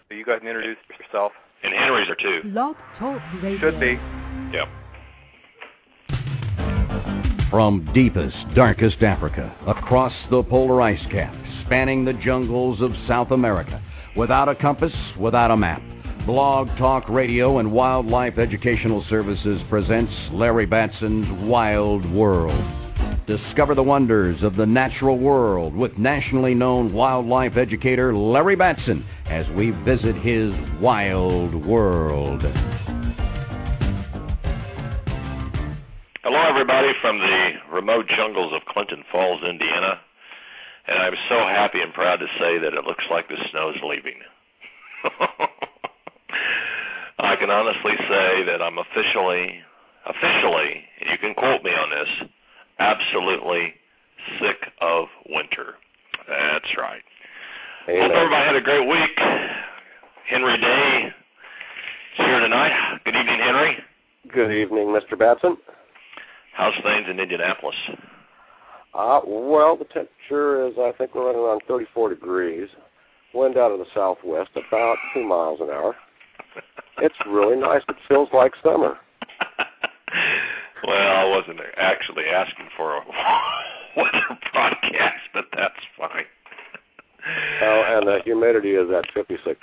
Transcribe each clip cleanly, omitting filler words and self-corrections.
you guys can introduce yourself. And Henry's are too. Blog Talk Radio. Should be. Yep. From deepest, darkest Africa, across the polar ice cap, spanning the jungles of South America, without a compass, without a map, Blog Talk Radio and Wildlife Educational Services presents Larry Batson's Wild World. Discover the wonders of the natural world with nationally known wildlife educator Larry Batson as we visit his wild world. Hello, everybody, from the remote jungles of Clinton Falls, Indiana. And I'm so happy and proud to say that it looks like the snow's leaving. I can honestly say that I'm officially, and you can quote me on this, absolutely sick of winter. That's right. Amen. Hope everybody had a great week. Henry Day is here tonight. Good evening, Henry. Good evening, Mr. Batson. How's things in Indianapolis? Well, the temperature is, I think we're running around 34 degrees. Wind out of the southwest, about 2 miles an hour. It's really nice. It feels like summer. Well, I wasn't actually asking for a weather broadcast, but that's fine. And the humidity is at 56.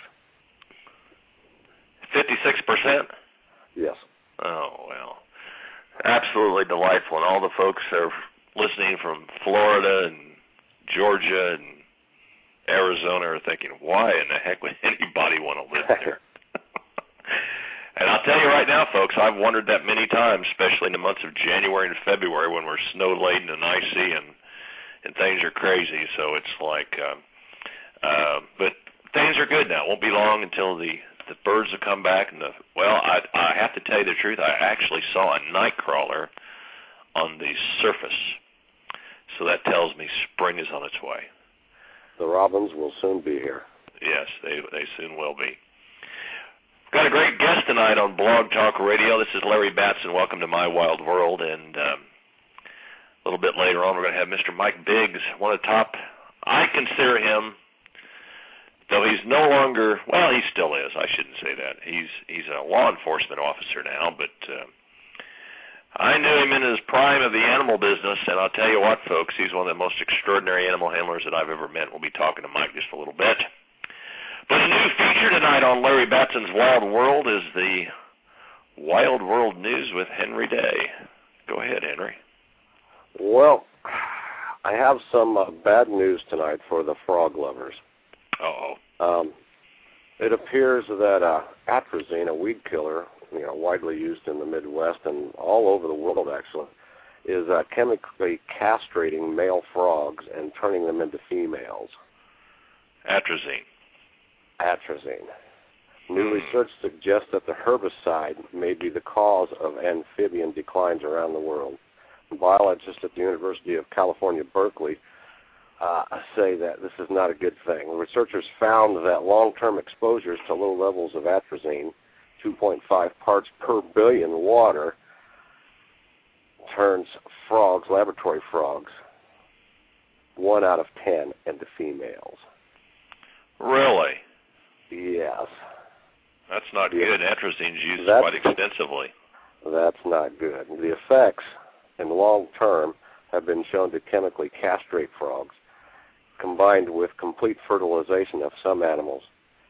56%? Yes. Oh, well. Absolutely delightful. And all the folks that are listening from Florida and Georgia and Arizona are thinking, why in the heck would anybody want to live there? And I'll tell you right now, folks, I've wondered that many times, especially in the months of January and February when we're snow-laden and icy and things are crazy. So it's like, but things are good now. It won't be long until the birds will come back. And I have to tell you the truth, I actually saw a night crawler on the surface. So that tells me spring is on its way. The robins will soon be here. Yes, they soon will be. Got a great guest tonight on Blog Talk Radio. This is Larry Batson. Welcome to My Wild World. And a little bit later on, we're going to have Mr. Mike Biggs, one of the top. I consider him, though he's no longer, well, he still is. I shouldn't say that. He's a law enforcement officer now, but I knew him in his prime of the animal business, and I'll tell you what, folks, he's one of the most extraordinary animal handlers that I've ever met. We'll be talking to Mike just a little bit. But a new feature tonight on Larry Batson's Wild World is the Wild World News with Henry Day. Go ahead, Henry. Well, I have some bad news tonight for the frog lovers. Uh-oh. It appears that atrazine, a weed killer, widely used in the Midwest and all over the world, actually, is chemically castrating male frogs and turning them into females. Atrazine. New research suggests that the herbicide may be the cause of amphibian declines around the world. Biologists at the University of California, Berkeley, say that this is not a good thing. The researchers found that long-term exposures to low levels of atrazine, 2.5 parts per billion water, turns frogs, laboratory frogs, 1 out of 10 into females. Really? Yes. That's not good. Atrazine's used quite extensively. That's not good. The effects in the long term have been shown to chemically castrate frogs, combined with complete fertilization of some animals.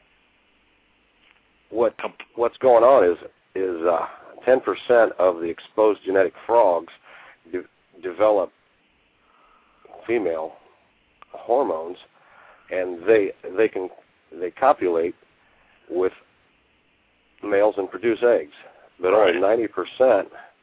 What's going on is 10% of the exposed genetic frogs develop female hormones, and they copulate with males and produce eggs, but right. Only 90%.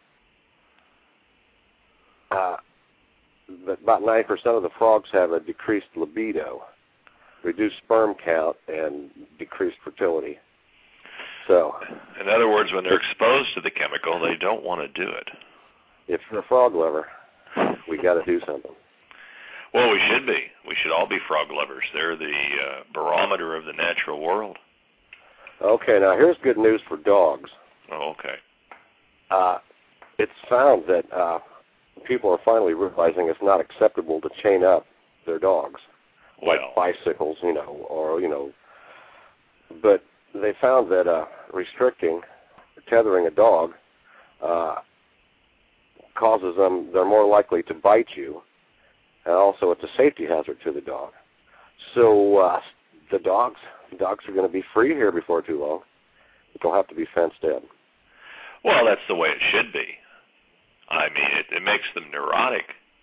But about 90% of the frogs have a decreased libido, reduced sperm count, and decreased fertility. So, in other words, when they're exposed to the chemical, they don't want to do it. If you're a frog lover, we got to do something. Well, we should be. We should all be frog lovers. They're the barometer of the natural world. Okay, now here's good news for dogs. Oh, okay. It's found that people are finally realizing it's not acceptable to chain up their dogs, like bicycles, or But they found that tethering a dog causes them, they're more likely to bite you, and also it's a safety hazard to the dog. So the dogs are going to be free here before too long. They'll have to be fenced in. Well, that's the way it should be. I mean, it makes them neurotic.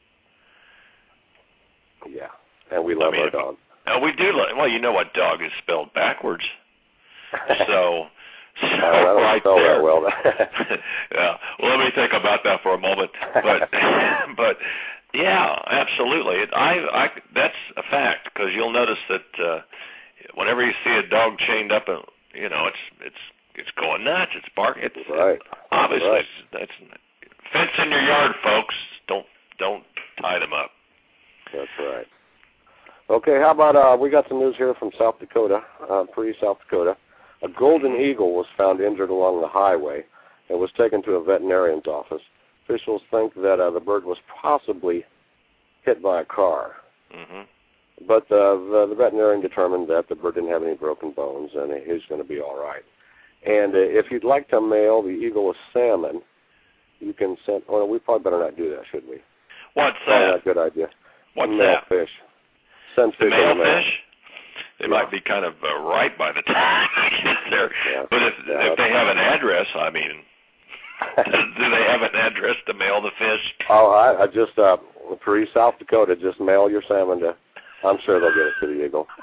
Yeah, and we love our dog. We do. Well, you know what dog is spelled backwards. So I don't right spell there. that well. Yeah. Well, let me think about that for a moment. But yeah, absolutely. That's a fact, because you'll notice that whenever you see a dog chained up, it's going nuts. It's barking. It's right. Obviously, right. That's fence in your yard, folks. Don't tie them up. That's right. Okay, how about we got some news here from South Dakota, South Dakota. A golden eagle was found injured along the highway and was taken to a veterinarian's office. Officials think that the bird was possibly hit by a car. Mm-hmm. But the veterinarian determined that the bird didn't have any broken bones and he's going to be all right. And if you'd like to mail the eagle a salmon, you can send. Well, we probably better not do that, should we? What's Probably that? not a good idea. What's mail that? Fish. Send fish. Mail in the mail. fish? They might be kind of ripe by the time they get there. Yeah. But if they have an address, I mean, do they have an address to mail the fish? Oh, I just, for South Dakota, just mail your salmon to, I'm sure they'll get it to the eagle.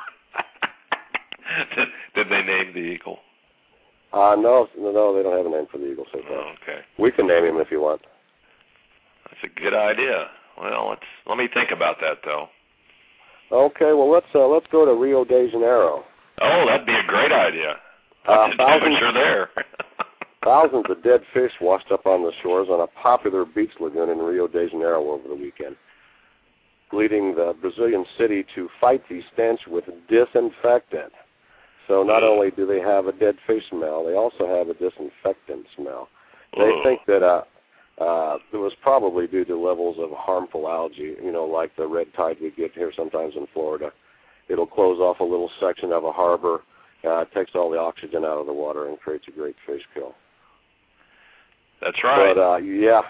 Did they name the eagle? No, they don't have a name for the eagle so far. Oh, okay. We can name him if you want. That's a good idea. Well, let me think about that, though. Okay, well, let's go to Rio de Janeiro. Oh, that'd be a great idea. What's the temperature there? Thousands of dead fish washed up on the shores on a popular beach lagoon in Rio de Janeiro over the weekend, leading the Brazilian city to fight the stench with disinfectant. So not only do they have a dead fish smell, they also have a disinfectant smell. They think that it was probably due to levels of harmful algae, like the red tide we get here sometimes in Florida. It'll close off a little section of a harbor, takes all the oxygen out of the water, and creates a great fish kill. That's right. But,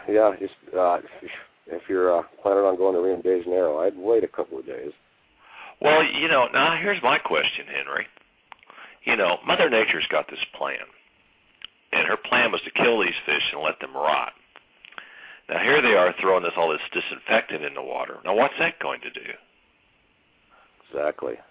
if you're planning on going to Rio de Janeiro, I'd wait a couple of days. Well, now here's my question, Henry. Mother Nature's got this plan, and her plan was to kill these fish and let them rot. Now, here they are throwing all this disinfectant in the water. Now, what's that going to do? Exactly.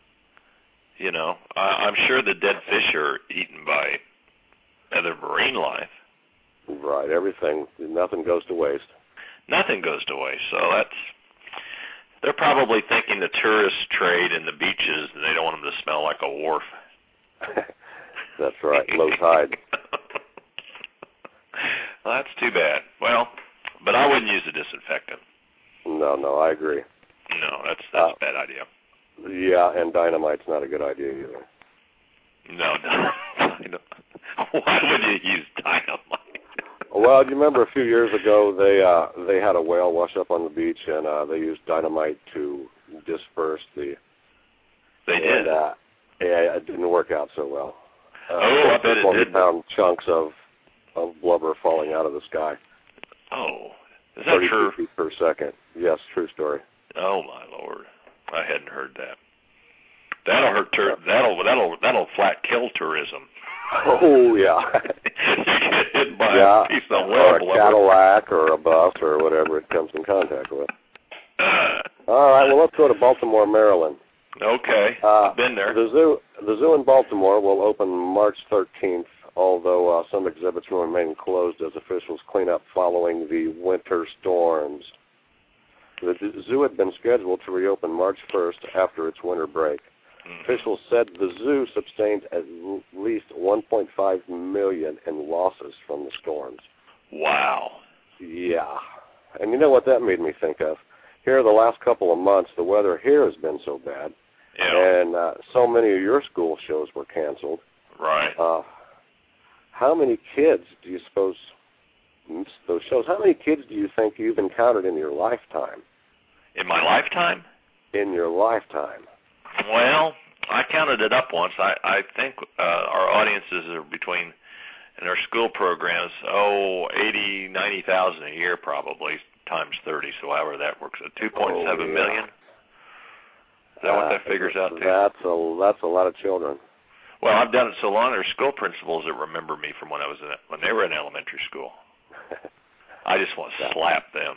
I'm sure the dead fish are eaten by other marine life. Right, everything. Nothing goes to waste. Nothing goes to waste. So they're probably thinking the tourist trade in the beaches, and they don't want them to smell like a wharf. That's right, low tide. Well, that's too bad. Well, but I wouldn't use the disinfectant. No, I agree. No, that's a bad idea. Yeah, and dynamite's not a good idea either. No. Why would you use dynamite? Well, do you remember a few years ago they had a whale wash up on the beach, and they used dynamite to disperse the... They did? Yeah, it didn't work out so well. I bet it did. 40-pound chunks of blubber falling out of the sky. Oh, is that true? 32 feet per second. Yes, true story. Oh my Lord, I hadn't heard that. That'll hurt. That'll flat kill tourism. Oh yeah. You get hit by a piece of whale or a blubber. Cadillac or a bus or whatever it comes in contact with. All right, well let's go to Baltimore, Maryland. Okay, I've been there. The zoo in Baltimore will open March 13th, although some exhibits will remain closed as officials clean up following the winter storms. The zoo had been scheduled to reopen March 1st after its winter break. Officials said the zoo sustained at least $1.5 million in losses from the storms. Wow. Yeah. And you know what that made me think of? Here the last couple of months, the weather here has been so bad. Yeah. And so many of your school shows were canceled. Right. How many kids do you suppose, those shows, how many kids do you think you've encountered in your lifetime? In my lifetime? In your lifetime. Well, I counted it up once. I think our audiences are between, in our school programs, 80, 90,000 a year probably, times 30, so however that works, 2.7 million. Is that what that figures out to? That's a lot of children. Well, I've done it so long. There's school principals that remember me from when they were in elementary school. I just want to slap them.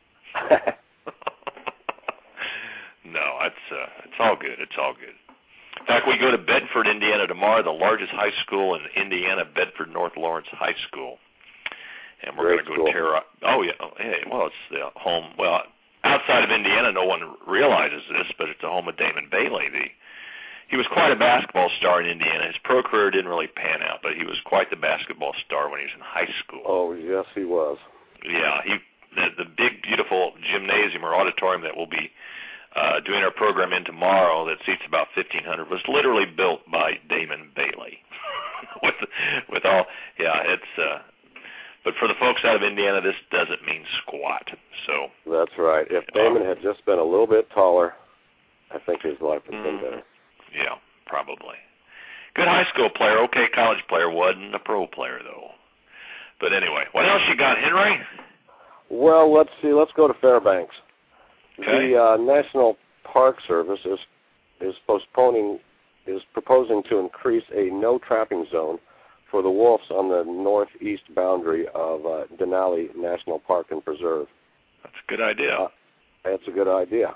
No, it's all good. It's all good. In fact, we go to Bedford, Indiana tomorrow, the largest high school in Indiana, Bedford North Lawrence High School. And we're going to go tear up. Oh, yeah. Hey, well, it's the home. Well, outside of Indiana, no one realizes this, but it's the home of Damon Bailey. He was quite a basketball star in Indiana. His pro career didn't really pan out, but he was quite the basketball star when he was in high school. Oh, yes, he was. Yeah, the big, beautiful gymnasium or auditorium that we'll be doing our program in tomorrow that seats about 1,500 was literally built by Damon Bailey. with all, yeah, it's. But for the folks out of Indiana, this doesn't mean squat. So that's right. If Damon had just been a little bit taller, I think his life would have been better. Yeah, probably. Good high school player, okay college player, wasn't a pro player though. But anyway, what else you got, Henry? Well, let's see. Let's go to Fairbanks. Okay. The National Park Service is proposing to increase a no trapping zone for the wolves on the northeast boundary of Denali National Park and Preserve. That's a good idea. That's a good idea.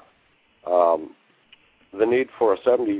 The need for a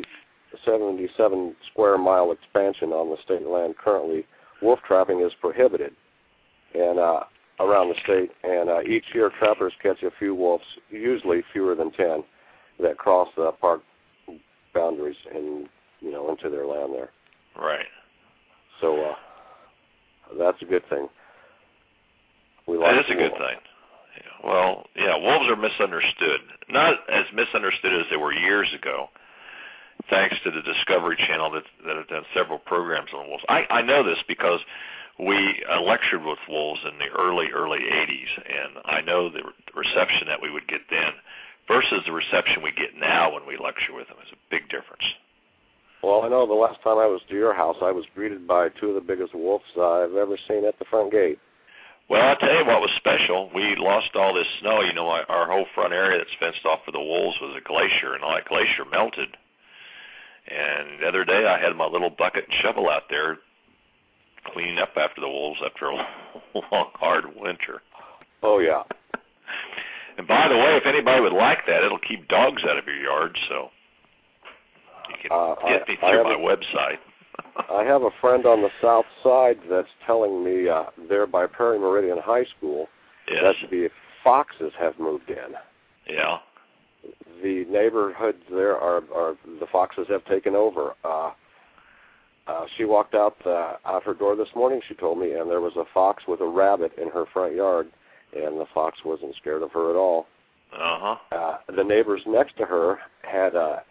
77 square mile expansion on the state land currently, wolf trapping is prohibited and around the state, and each year trappers catch a few wolves, usually fewer than 10, that cross the park boundaries and into their land there. Right. So that's a good thing. That is a good thing. Yeah. Well, yeah, wolves are misunderstood. Not as misunderstood as they were years ago, thanks to the Discovery Channel that have done several programs on wolves. I know this because we lectured with wolves in the early 80s, and I know the reception that we would get then versus the reception we get now when we lecture with them is a big difference. Well, I know the last time I was to your house, I was greeted by two of the biggest wolves I've ever seen at the front gate. Well, I'll tell you what was special. We lost all this snow. Our whole front area that's fenced off for the wolves was a glacier, and all that glacier melted. And the other day I had my little bucket and shovel out there cleaning up after the wolves after a long, hard winter. Oh, yeah. And by the way, if anybody would like that, it'll keep dogs out of your yard, so you can get me through my website. I have a friend on the south side that's telling me there by Prairie Meridian High School that the foxes have moved in. Yeah. The neighborhoods there the foxes have taken over. She walked out her door this morning, she told me, and there was a fox with a rabbit in her front yard, and the fox wasn't scared of her at all. Uh-huh. The neighbors next to her had a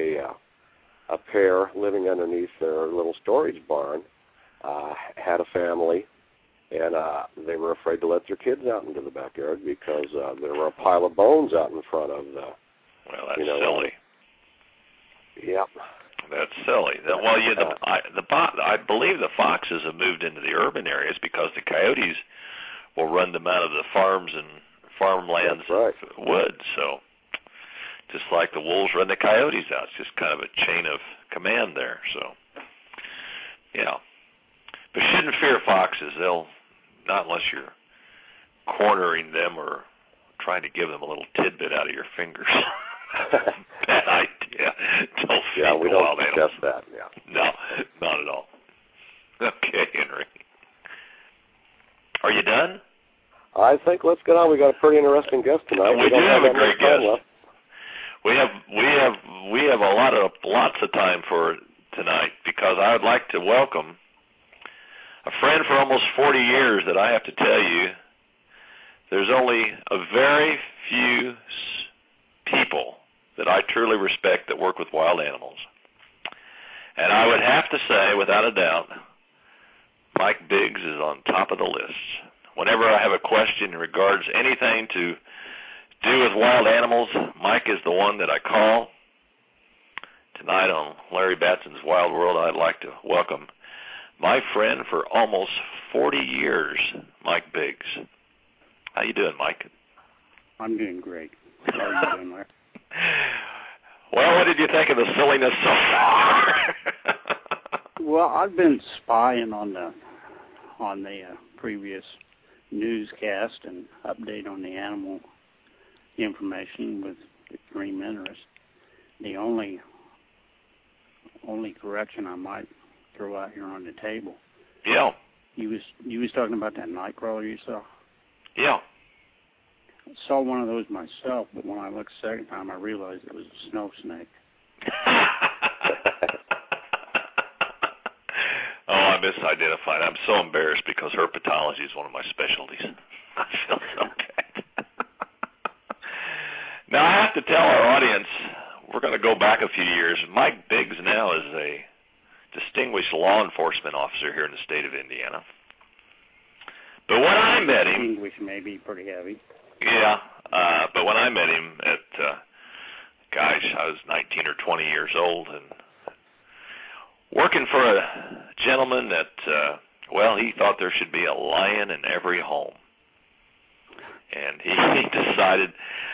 pair living underneath their little storage barn, had a family, and they were afraid to let their kids out into the backyard because there were a pile of bones out in front of the... Well, that's silly. Yep. That's silly. Well, I believe the foxes have moved into the urban areas because the coyotes will run them out of the farms and farmlands and woods. So just like the wolves run the coyotes out. It's just kind of a chain of command there. So, yeah. But shouldn't fear foxes. They'll, not unless you're cornering them or trying to give them a little tidbit out of your fingers. Bad idea. Don't feed we the don't wild suggest animals. that. Yeah. No, not at all. Okay, Henry. Are you done? I think let's get on. We got a pretty interesting guest tonight. We do have a great guest. We have lots of time for tonight because I would like to welcome a friend for almost 40 years that I have to tell you, there's only a very few people that I truly respect that work with wild animals. And I would have to say, without a doubt, Mike Biggs is on top of the list. Whenever I have a question in regards to anything to do with wild animals, Mike is the one that I call Tonight on Larry Batson's Wild World, I'd like to welcome my friend for almost 40 years, Mike Biggs. How you doing, Mike? I'm doing great. How are you doing, Larry? Well, what did you think of the silliness so far? Well, I've been spying on the previous newscast and update on the animal information with extreme interest. The only correction I might throw out here on the table. Yeah. You was talking about that nightcrawler you saw? Yeah. I saw one of those myself, but when I looked the second time, I realized it was a snow snake. Oh, I misidentified. I'm so embarrassed because herpetology is one of my specialties. I feel so bad. Now, I have to tell our audience, we're going to go back a few years. Mike Biggs now is a distinguished law enforcement officer here in the state of Indiana. But when I met him... English may be pretty heavy. Yeah, but when I met him at, I was 19 or 20 years old and working for a gentleman that, he thought there should be a lion in every home. And he decided,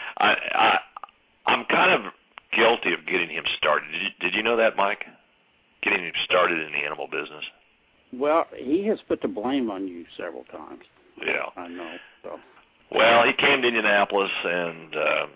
I'm kind of guilty of getting him started. Did you know that, Mike? Getting him started in the animal business? Well, he has put the blame on you several times. Yeah. I know, so... Well, he came to Indianapolis, and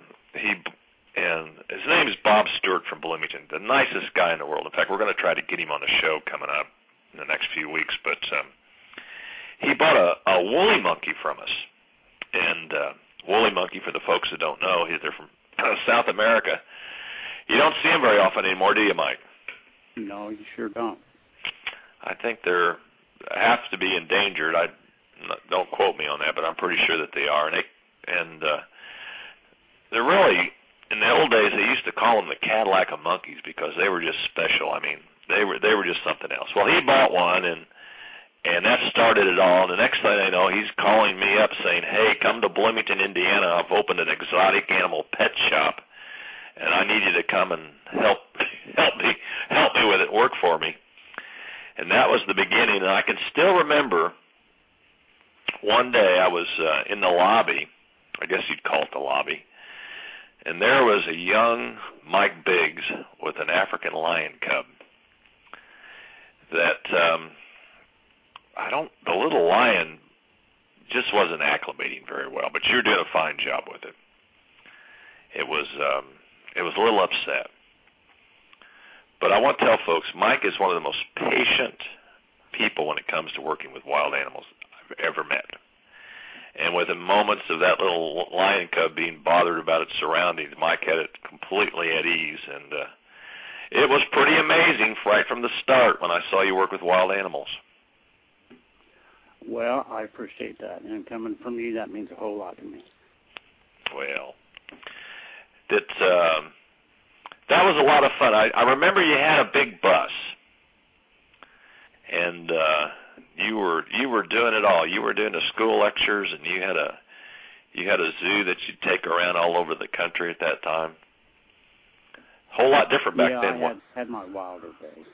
his name is Bob Stewart from Bloomington, the nicest guy in the world. In fact, we're going to try to get him on the show coming up in the next few weeks. But he bought a woolly monkey from us, and woolly monkey, for the folks that don't know, they're from South America. You don't see them very often anymore, do you, Mike? No, you sure don't. I think they have to be endangered. Don't quote me on that, but I'm pretty sure that they are. And they're really, in the old days, they used to call them the Cadillac of monkeys because they were just special. I mean, they were just something else. Well, he bought one, and that started it all. And the next thing I know, he's calling me up saying, "Hey, come to Bloomington, Indiana. I've opened an exotic animal pet shop, and I need you to come and help me with it, work for me." And that was the beginning. And I can still remember. One day I was in the lobby, I guess you'd call it the lobby, and there was a young Mike Biggs with an African lion cub that the little lion just wasn't acclimating very well, but you were doing a fine job with it. It was a little upset. But I want to tell folks, Mike is one of the most patient people when it comes to working with wild animals I've ever met. And within moments of that little lion cub being bothered about its surroundings, Mike had it completely at ease. And it was pretty amazing right from the start when I saw you work with wild animals. Well, I appreciate that. And coming from you, that means a whole lot to me. Well, that was a lot of fun. I remember you had a big bus. And you were doing it all. You were doing the school lectures, and you had a zoo that you'd take around all over the country at that time. Whole lot different back then. Yeah, I had my wilder days.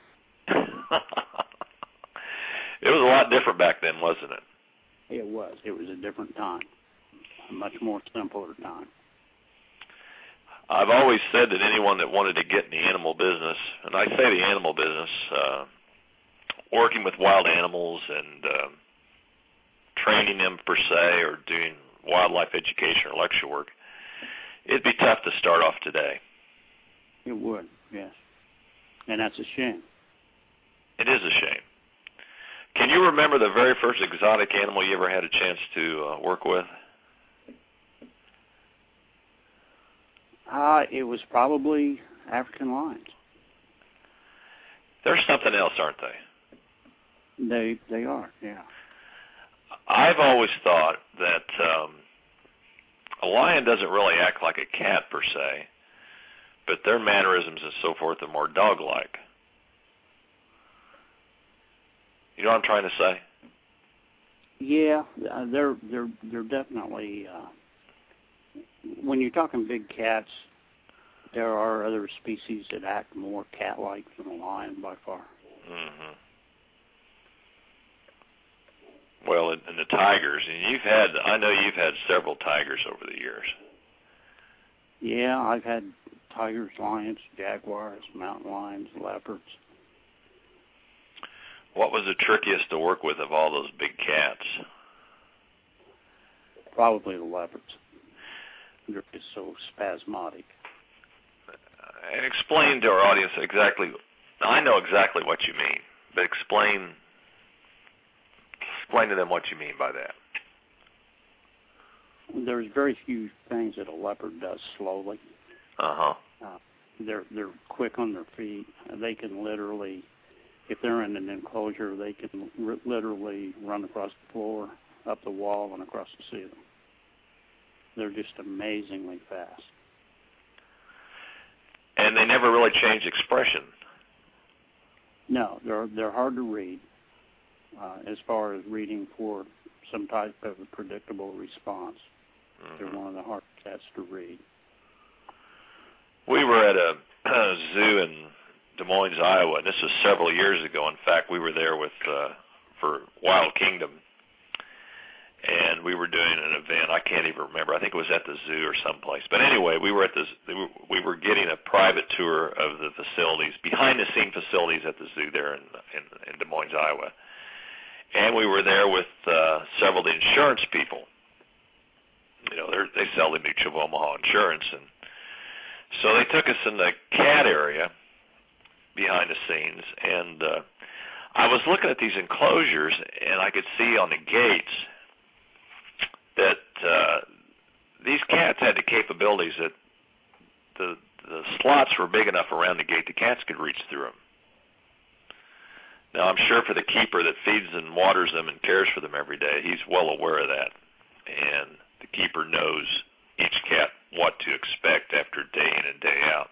It was a lot different back then, wasn't it? It was. It was a different time, a much more simpler time. I've always said that anyone that wanted to get in the animal business, and I say the animal business, working with wild animals and training them per se, or doing wildlife education or lecture work, it'd be tough to start off today. It would, yes. And that's a shame. It is a shame. Can you remember the very first exotic animal you ever had a chance to work with? It was probably African lions. They're something else, aren't they? They are, yeah. I've always thought that a lion doesn't really act like a cat per se, but their mannerisms and so forth are more dog-like. You know what I'm trying to say? Yeah, they're definitely. When you're talking big cats, There are other species that act more cat-like than a lion by far. Mm-hmm. Well, and the tigers, and I know you've had several tigers over the years. Yeah, I've had tigers, lions, jaguars, mountain lions, leopards. What was the trickiest to work with of all those big cats? Probably the leopards. They're just so spasmodic. And explain to our audience exactly, I know exactly what you mean, but explain to them what you mean by that. There's very few things that a leopard does slowly. Uh-huh. They're quick on their feet. They can literally, if they're in an enclosure, they can literally run across the floor, up the wall, and across the ceiling. They're just amazingly fast. And they never really change expression. No, they're hard to read as far as reading for some type of a predictable response. Mm-hmm. They're one of the hardest cats to read. We were at a zoo in Des Moines, Iowa, and this was several years ago. In fact, we were there for Wild Kingdom, and we were doing an event. I can't even remember. I think it was at the zoo or someplace. But anyway, we were getting a private tour of the facilities, behind-the-scene facilities at the zoo there in Des Moines, Iowa. And we were there with several of the insurance people. You know, they sell the Mutual of Omaha insurance, and so they took us in the cat area behind the scenes, and I was looking at these enclosures, and I could see on the gates that these cats had the capabilities that the slots were big enough around the gate the cats could reach through them. Now, I'm sure for the keeper that feeds and waters them and cares for them every day, he's well aware of that, and the keeper knows each cat what to expect after day in and day out.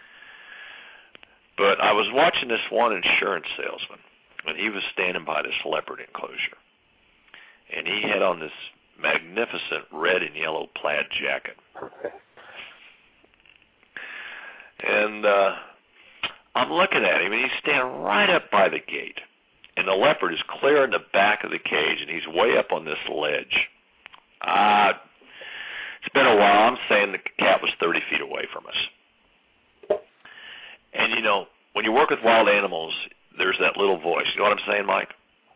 But I was watching this one insurance salesman, and he was standing by this leopard enclosure, and he had on this magnificent red and yellow plaid jacket. And I'm looking at him, and he's standing right up by the gate, and the leopard is clear in the back of the cage, and he's way up on this ledge. It's been a while. I'm saying the cat was 30 feet away from us. And, you know, when you work with wild animals, there's that little voice. You know what I'm saying, Mike?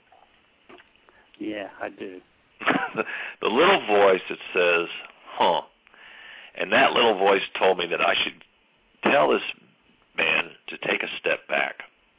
Yeah, I do. The little voice that says, huh. And that little voice told me that I should tell this man to take a step back.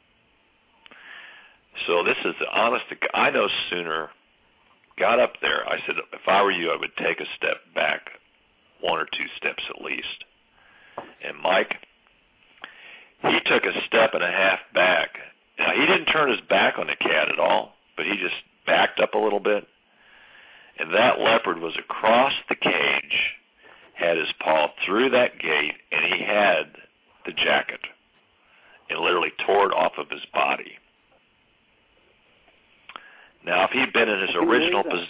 So this is the honest, I no sooner got up there, I said, if I were you, I would take a step back, 1 or 2 steps at least. And Mike, he took a step and a half back. Now, he didn't turn his back on the cat at all, but he just backed up a little bit. And that leopard was across the cage, had his paw through that gate, and he had the jacket. It literally tore it off of his body. Now, if he'd been in his original position,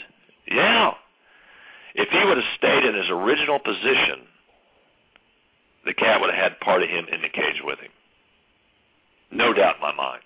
if he would have stayed in his original position, the cat would have had part of him in the cage with him. No doubt in my mind.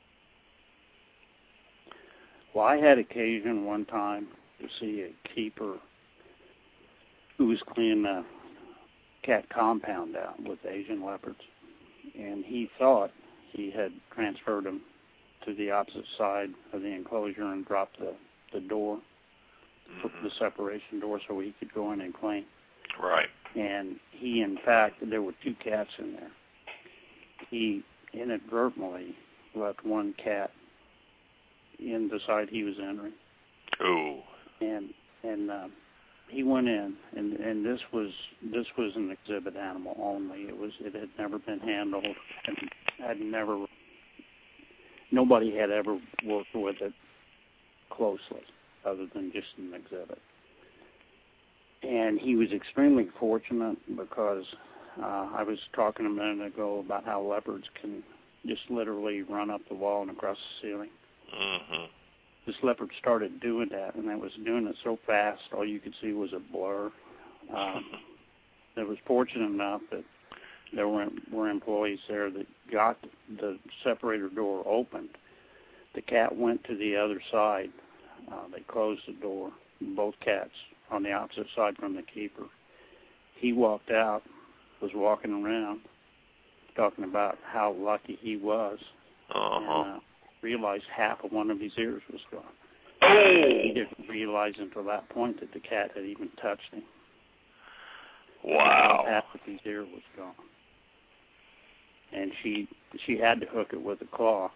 Well, I had occasion one time to see a keeper who was cleaning a cat compound out with Asian leopards, and he thought he had transferred them to the opposite side of the enclosure and dropped the door, the separation door, so he could go in and clean. Right. And he, in fact, there were 2 cats in there. He inadvertently left one cat in the side he was entering. Ooh. And he went in, and this was an exhibit animal only. It had never been handled, and nobody had ever worked with it closely, other than just an exhibit. And he was extremely fortunate because I was talking a minute ago about how leopards can just literally run up the wall and across the ceiling. Mm-hmm. This leopard started doing that, and it was doing it so fast, all you could see was a blur. I was fortunate enough that there were employees there that got the separator door opened. The cat went to the other side. They closed the door, both cats on the opposite side from the keeper. He walked out, was walking around, talking about how lucky he was, and realized half of one of his ears was gone. He didn't realize until that point that the cat had even touched him. Wow. Half of his ear was gone. And she had to hook it with a claw.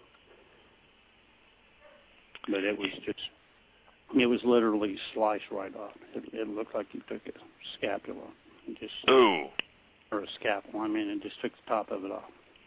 But it was literally sliced right off. It looked like you took a scapula and just, or a scalpel, and just took the top of it off.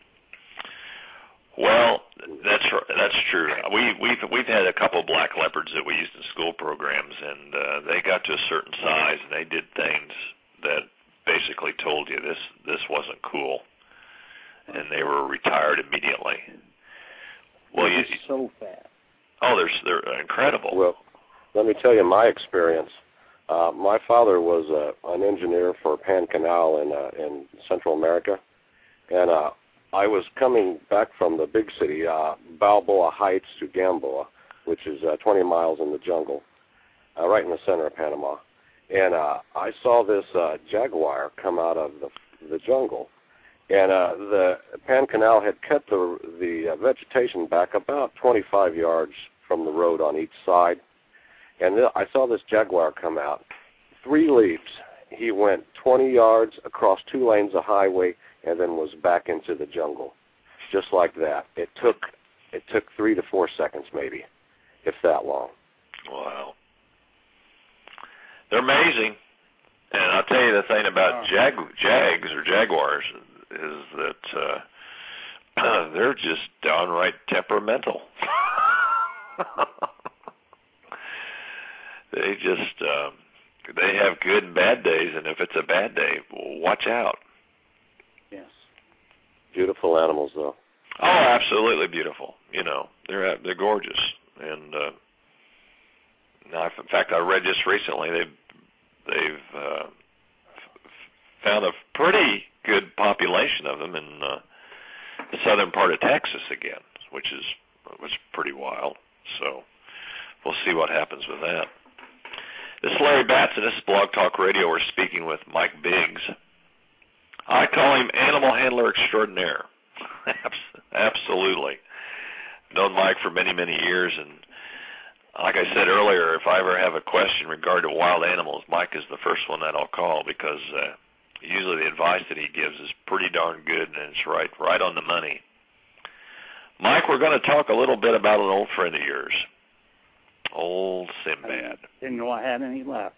Well, that's true. We've had a couple black leopards that we used in school programs, and they got to a certain size, and they did things that basically told you this wasn't cool, and they were retired immediately. Well, they're so fat. Oh, they're incredible. Well, let me tell you my experience. My father was an engineer for Pan Canal in Central America, and I was coming back from the big city, Balboa Heights, to Gamboa, which is 20 miles in the jungle, right in the center of Panama. And I saw this jaguar come out of the jungle. And the Pan Canal had cut the vegetation back about 25 yards from the road on each side. And I saw this jaguar come out. 3 leaps. He went 20 yards across 2 lanes of highway and then was back into the jungle. Just like that. It took 3 to 4 seconds maybe, if that long. Wow. They're amazing. And I'll tell you the thing about jags or jaguars is that they're just downright temperamental. They just they have good and bad days, and if it's a bad day, watch out. Yes. Beautiful animals, though. Oh, absolutely beautiful. They're gorgeous. And now, in fact, I read just recently they've found a pretty good population of them in the southern part of Texas again, which was pretty wild. So we'll see what happens with that. This is Larry Batson. This is Blog Talk Radio. We're speaking with Mike Biggs. I call him Animal Handler Extraordinaire. Absolutely. Known Mike for many, many years, and like I said earlier, if I ever have a question regarding wild animals, Mike is the first one that I'll call because usually the advice that he gives is pretty darn good, and it's right on the money. Mike, we're going to talk a little bit about an old friend of yours, old Sinbad. I didn't know I had any left.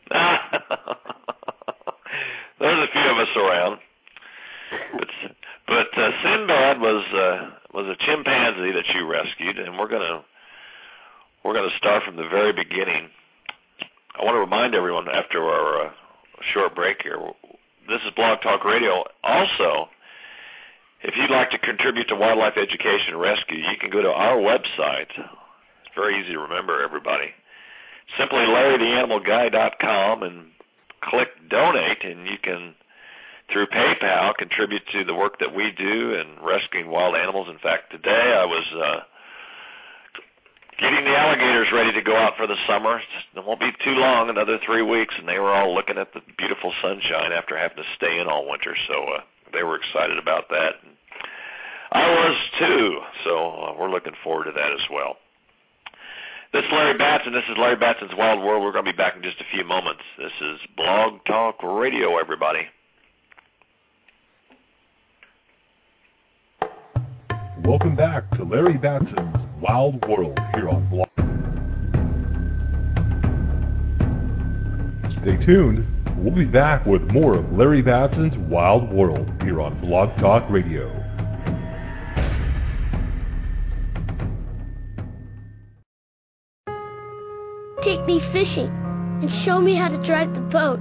There's a few of us around. But Sinbad was a chimpanzee that you rescued, and we're gonna start from the very beginning. I want to remind everyone after our short break here, this is Blog Talk Radio. Also, if you'd like to contribute to wildlife education and rescue, you can go to our website. It's very easy to remember, everybody. Simply LarryTheAnimalGuy.com and click Donate, and you can, through PayPal, contribute to the work that we do in rescuing wild animals. In fact, today I was getting the alligators ready to go out for the summer. It won't be too long, another 3 weeks, and they were all looking at the beautiful sunshine after having to stay in all winter, so they were excited about that. I was too, so we're looking forward to that as well. This is Larry Batson. This is Larry Batson's Wild World. We're going to be back in just a few moments. This is Blog Talk Radio, everybody. Welcome back to Larry Batson's Wild World here on Blog. Stay tuned. We'll be back with more of Larry Batson's Wild World here on Blog Talk Radio. Take me fishing and show me how to drive the boat.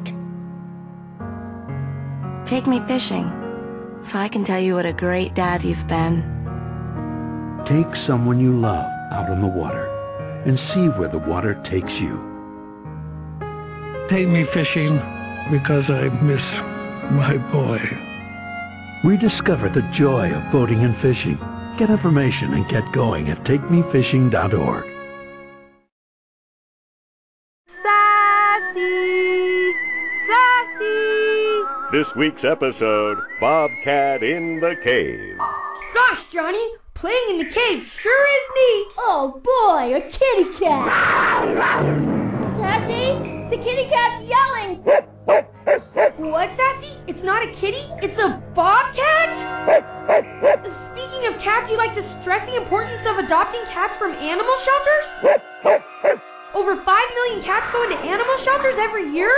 Take me fishing so I can tell you what a great dad you've been. Take someone you love out on the water and see where the water takes you. Take me fishing because I miss my boy. Rediscover the joy of boating and fishing. Get information and get going at takemefishing.org. Sassy! Sassy! This week's episode, Bobcat in the Cave. Gosh, Johnny, playing in the cave sure is neat. Oh boy, a kitty cat. Sassy, the kitty cat's yelling. What, Sassy? It's not a kitty, it's a bobcat? Speaking of cats, you like to stress the importance of adopting cats from animal shelters? Over 5 million cats go into animal shelters every year?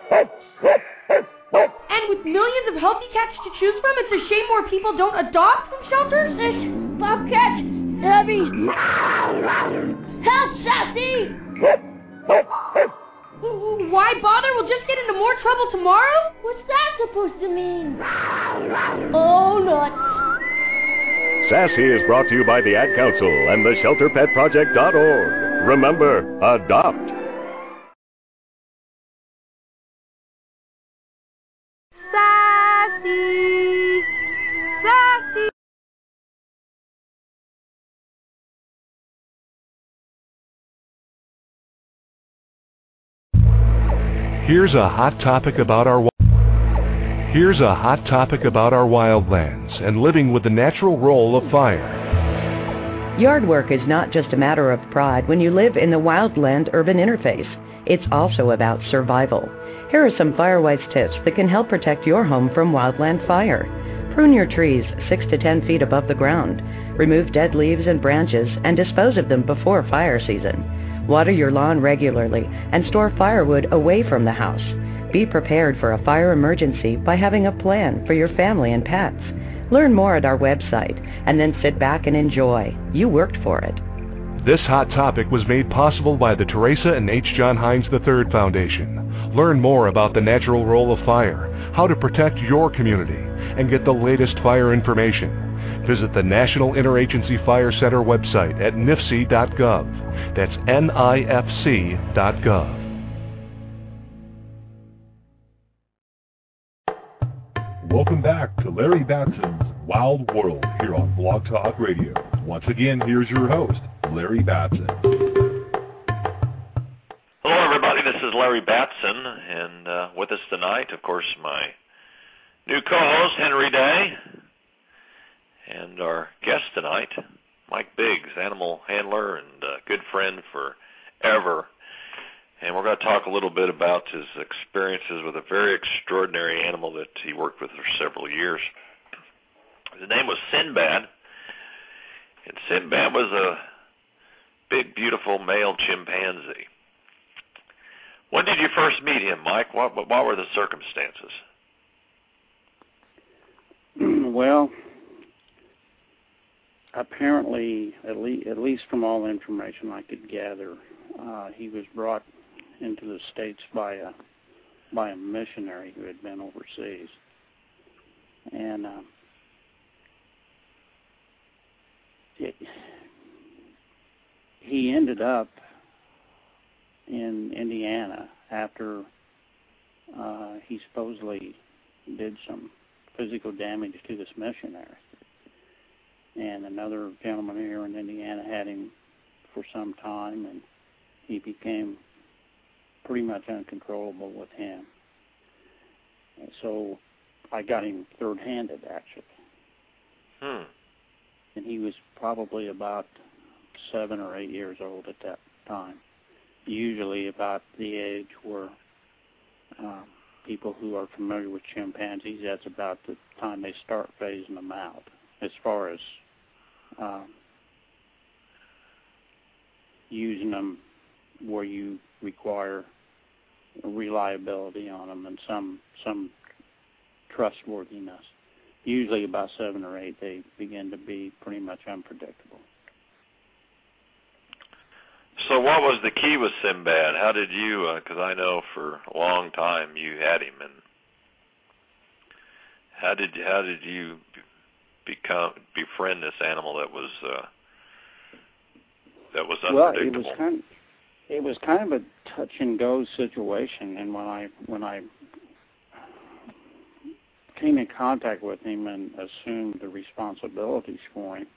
And with millions of healthy cats to choose from, it's a shame more people don't adopt from shelters? This bobcat's heavy. Help, Sassy! Why bother? We'll just get into more trouble tomorrow? What's that supposed to mean? Oh, nuts. Sassy is brought to you by the Ad Council and the ShelterPetProject.org. Remember, adopt. Sassy! Sassy! Here's a hot topic about our wildlands and living with the natural role of fire. Yard work is not just a matter of pride when you live in the wildland-urban interface. It's also about survival. Here are some Firewise tips that can help protect your home from wildland fire. Prune your trees 6 to 10 feet above the ground. Remove dead leaves and branches and dispose of them before fire season. Water your lawn regularly and store firewood away from the house. Be prepared for a fire emergency by having a plan for your family and pets. Learn more at our website and then sit back and enjoy. You worked for it. This hot topic was made possible by the Teresa and H. John Hines III Foundation. Learn more about the natural role of fire, how to protect your community, and get the latest fire information. Visit the National Interagency Fire Center website at nifc.gov. That's NIFC.gov. Welcome back to Larry Batson's Wild World here on Blog Talk Radio. Once again, here's your host, Larry Batson. Hello, everybody. This is Larry Batson, and with us tonight, of course, my new co-host, Henry Day, and our guest tonight, Mike Biggs, animal handler and good friend forever. And we're going to talk a little bit about his experiences with a very extraordinary animal that he worked with for several years. His name was Sinbad, and Sinbad was a big, beautiful male chimpanzee. When did you first meet him, Mike? What were the circumstances? Well, apparently, at least from all the information I could gather, he was brought into the States by a missionary who had been overseas, and he ended up in Indiana after he supposedly did some physical damage to this missionary. And another gentleman here in Indiana had him for some time, and he became pretty much uncontrollable with him. And so I got him third-handed, actually. And he was probably about 7 or 8 years old at that time. Usually about the age where people who are familiar with chimpanzees, that's about the time they start phasing them out, as far as using them where you require reliability on them and some trustworthiness. Usually about 7 or 8, they begin to be pretty much unpredictable. So what was the key with Sinbad? How did you, because I know for a long time you had him, and how did you befriend this animal that was unpredictable? Well, it was kind of a touch and go situation, and when I came in contact with him and assumed the responsibilities for him,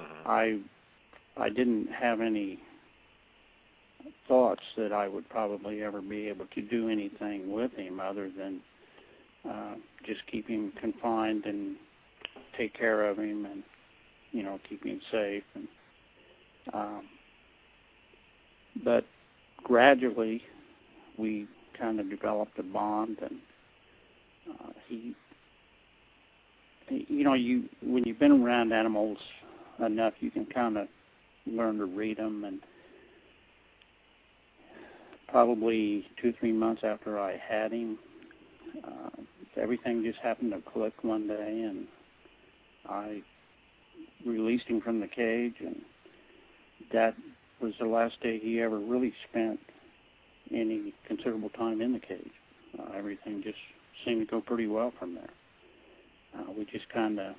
I didn't have any thoughts that I would probably ever be able to do anything with him other than just keep him confined and take care of him and, keep him safe. And but gradually we kind of developed a bond, and when you've been around animals enough, you can kind of learn to read them. And probably 2-3 months after I had him, everything just happened to click one day, and I released him from the cage, and that was the last day he ever really spent any considerable time in the cage. Everything just seemed to go pretty well from there. We just kind of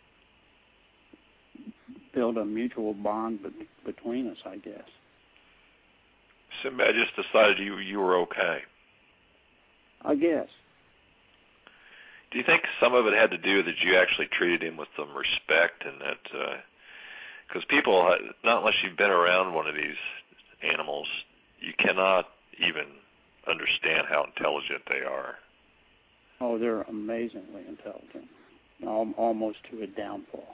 built a mutual bond between us, I guess. Sinbad just decided you were okay. I guess. Do you think some of it had to do that you actually treated him with some respect, and that because people, not unless you've been around one of these animals, you cannot even understand how intelligent they are. Oh, they're amazingly intelligent, almost to a downfall.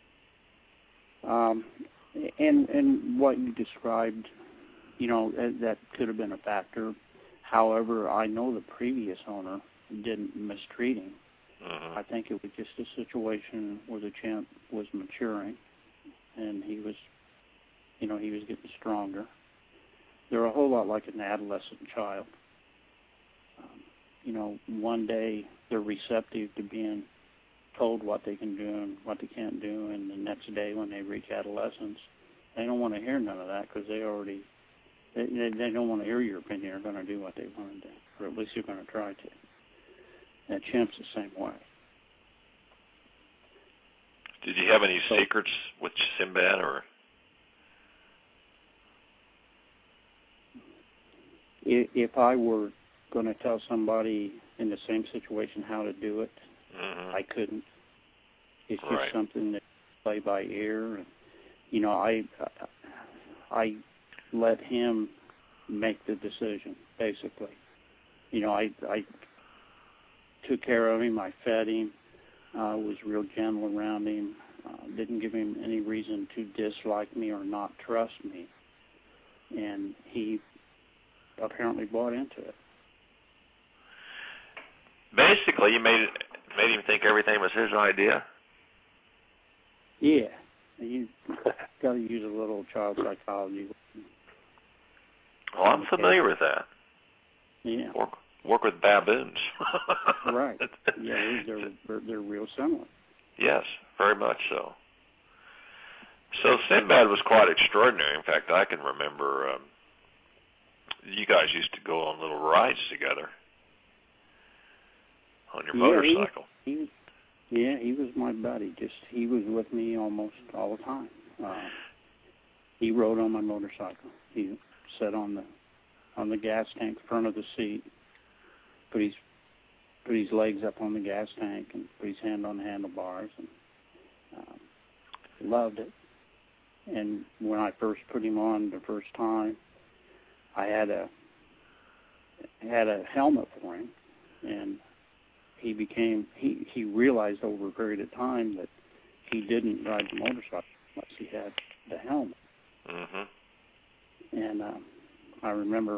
And what you described, that could have been a factor. However, I know the previous owner didn't mistreat him. I think it was just a situation where the champ was maturing, and he was getting stronger. They're a whole lot like an adolescent child. One day they're receptive to being told what they can do and what they can't do, and the next day when they reach adolescence, they don't want to hear none of that because they don't want to hear your opinion. They're going to do what they want to do, or at least they're going to try to. That champ's the same way. Did you have any secrets with Sinbad, or? If I were going to tell somebody in the same situation how to do it, I couldn't. It's just something that play by ear. And, I let him make the decision, basically. I took care of him. I fed him. Was real gentle around him. Didn't give him any reason to dislike me or not trust me. And he apparently bought into it. Basically, you made him think everything was his idea? Yeah. You got to use a little child psychology. Well, I'm familiar with that. Yeah. Work with baboons. Right. Yeah, they're real similar. Yes, very much so. So Sinbad was quite extraordinary. In fact, I can remember you guys used to go on little rides together on your motorcycle. He was my buddy. He was with me almost all the time. He rode on my motorcycle. He sat on the gas tank front of the seat, put his legs up on the gas tank, and put his hand on the handlebars, and loved it. And when I first put him on the first time, I had a helmet for him, and he realized over a period of time that he didn't ride the motorcycle unless he had the helmet. And I remember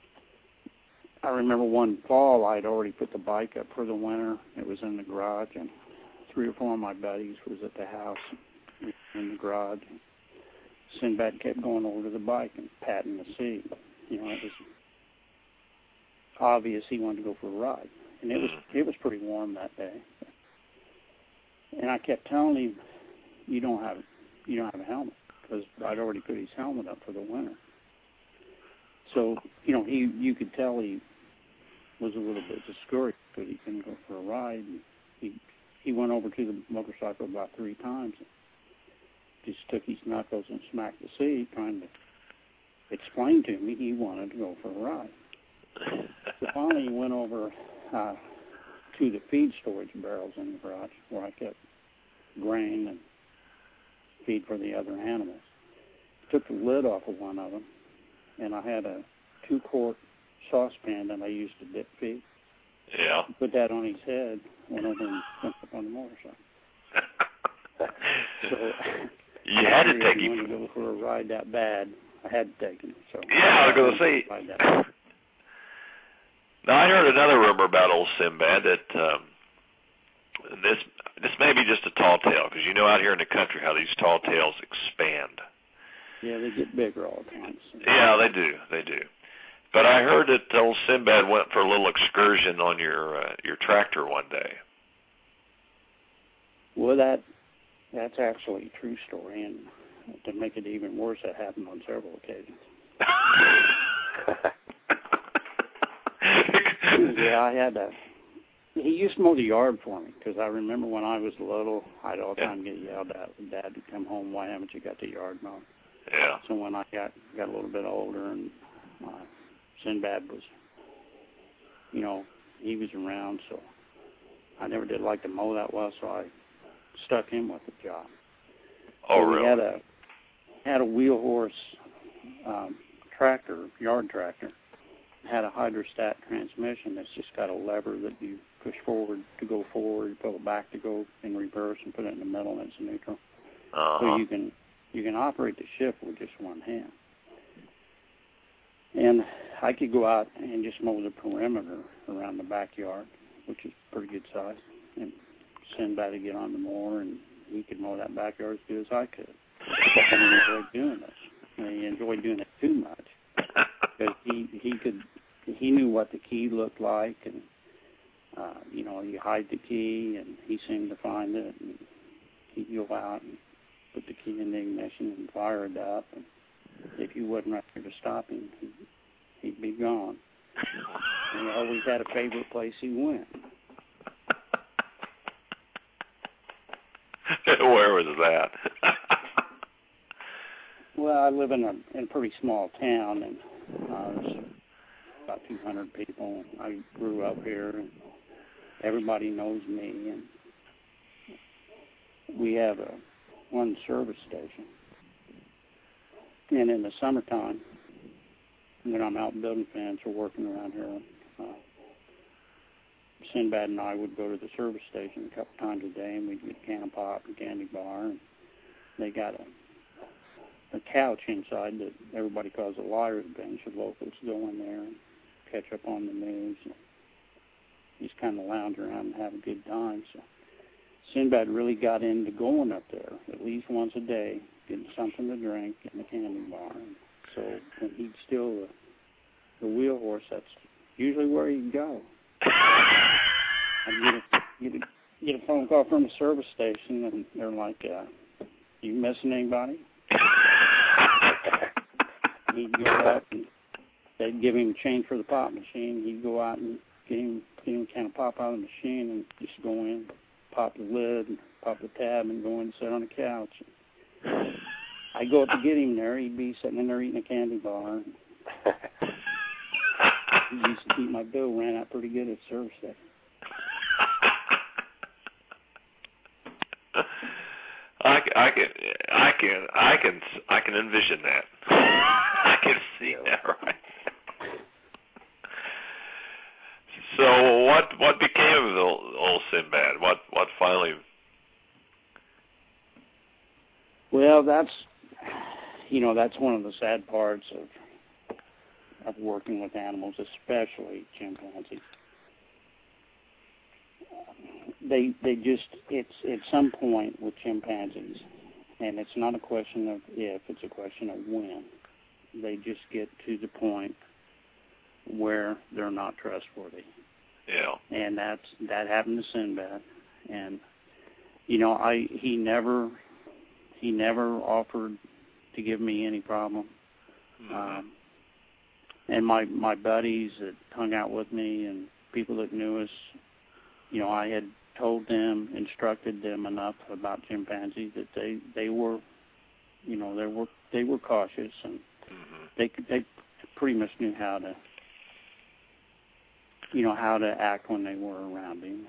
one fall I'd already put the bike up for the winter. It was in the garage, and 3 or 4 of my buddies was at the house in the garage. Sinbad kept going over to the bike and patting the seat. It was obvious he wanted to go for a ride, and it was pretty warm that day. And I kept telling him, "You don't have a helmet," because I'd already put his helmet up for the winter. So you could tell he was a little bit discouraged because he couldn't go for a ride. And he went over to the motorcycle about 3 times. And just took his knuckles and smacked the seat, trying to explain to me he wanted to go for a ride. So finally he went over to the feed storage barrels in the garage where I kept grain and feed for the other animals. Took the lid off of one of them, and I had a 2-quart saucepan that I used to dip feed. Yeah. Put that on his head, went over and jumped up on the motorcycle. So you had to take him. When you go for a ride that bad, I had to take him. So yeah, I was going to say. Now I heard another rumor about old Sinbad that this may be just a tall tale, because you know out here in the country how these tall tales expand. Yeah, they get bigger all the time. So. Yeah, they do. But I heard that old Sinbad went for a little excursion on your tractor one day. Well, that's actually a true story, and to make it even worse, that happened on several occasions. Yeah, I had to. He used to mow the yard for me, because I remember when I was little, I'd all the time get yelled at. Dad would come home, why haven't you got the yard mowed? Yeah. So when I got a little bit older, and Sinbad was, he was around, so I never did like to mow that well, so I stuck him with the job. Oh, so really? We had a wheel horse tractor, yard tractor. Had a hydrostat transmission that's just got a lever that you push forward to go forward, pull it back to go in reverse, and put it in the middle, and it's neutral. Uh-huh. So you can operate the shift with just one hand. And I could go out and just mow the perimeter around the backyard, which is pretty good size, and Sinbad to get on the mower, and he could mow that backyard as good as I could. And he enjoyed doing this. And he enjoyed doing it too much, because he knew what the key looked like, and you hide the key, and he seemed to find it, and he'd go out and put the key in the ignition and fire it up, and if you wasn't right there to stop him, he'd be gone. And he always had a favorite place he went. Where was that? Well, I live in a pretty small town, and there's about 200 people. I grew up here, and everybody knows me. And we have one service station. And in the summertime, when I'm out building fence or working around here, Sinbad and I would go to the service station a couple times a day, and we'd get a can of pop and candy bar. And they got a couch inside that everybody calls a liar's bench. The locals go in there and catch up on the news. And just kind of lounge around and have a good time. So Sinbad really got into going up there at least once a day, getting something to drink, getting a candy bar. And so when he'd steal the wheel horse, that's usually where he'd go. I'd get a phone call from the service station, and they're like, you missing anybody? He'd go up, and they'd give him change for the pop machine. He'd go out and get him a can of pop out of the machine, and just go in, pop the lid, and pop the tab, and go in and sit on the couch. I'd go up to get him there. He'd be sitting in there eating a candy bar. He used to keep my bill ran out pretty good at the service station. I can envision that. I can see that, right? So what became of the old Sinbad? What finally? Well, that's one of the sad parts of working with animals, especially chimpanzees. They just, it's at some point with chimpanzees, and it's not a question of if, it's a question of when. They just get to the point where they're not trustworthy. Yeah. And that happened to Sinbad, and he never offered to give me any problem. Mm-hmm. And my buddies that hung out with me and people that knew us, I had told them, instructed them enough about chimpanzees that they were cautious, and mm-hmm. they pretty much knew how to how to act when they were around him.